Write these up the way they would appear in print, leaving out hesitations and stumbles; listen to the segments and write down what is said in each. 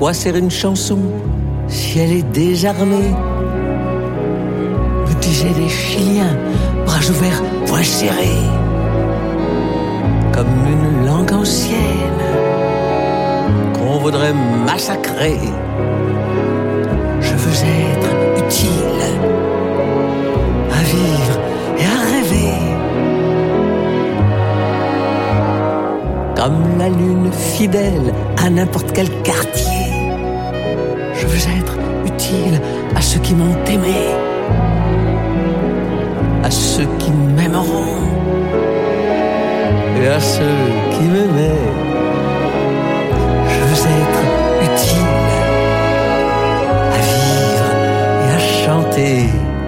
quoi sert une chanson si elle est désarmée? Me disaient les Chiliens, bras ouverts, poings serrés, comme une langue ancienne qu'on voudrait massacrer. Je veux être utile à vivre et à rêver, comme la lune fidèle à n'importe quel quartier. Je veux être utile à ceux qui m'ont aimé, à ceux qui m'aimeront et à ceux qui m'aimaient. Je veux être utile à vivre et à chanter.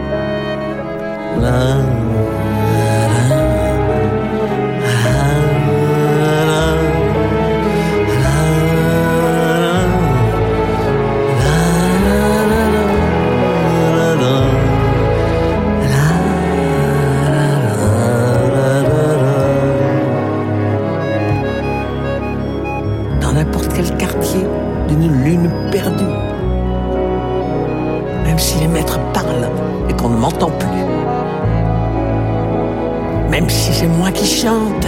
La, d'une lune perdue, même si les maîtres parlent et qu'on ne m'entend plus, même si c'est moi qui chante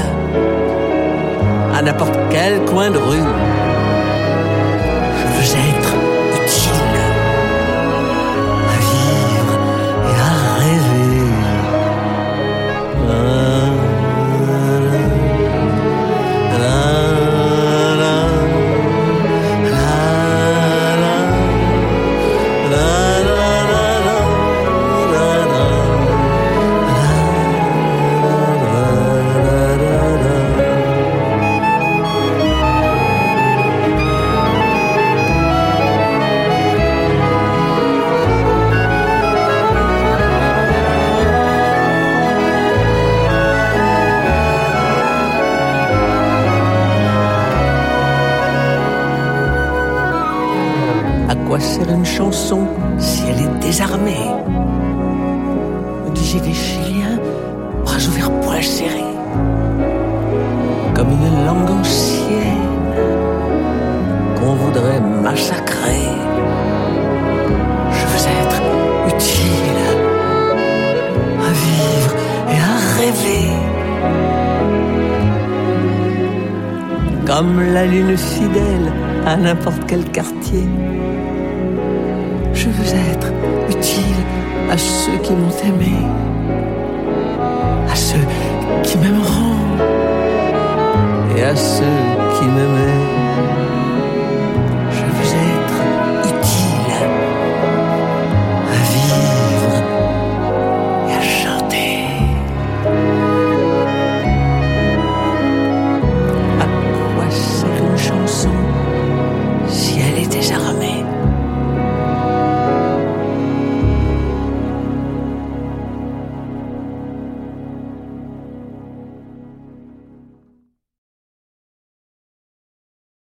à n'importe quel coin de rue, je veux être utile à vivre et à rêver. À quoi sert une chanson si elle est désarmée? Me disaient des Chiliens, bras ouverts, poings serrés, comme une langue ancienne qu'on voudrait massacrer. Je veux être utile à vivre et à rêver, comme la lune fidèle à n'importe quel quartier. Je veux être utile à ceux qui m'ont aimé, à ceux qui m'aimeront et à ceux qui m'aimeront.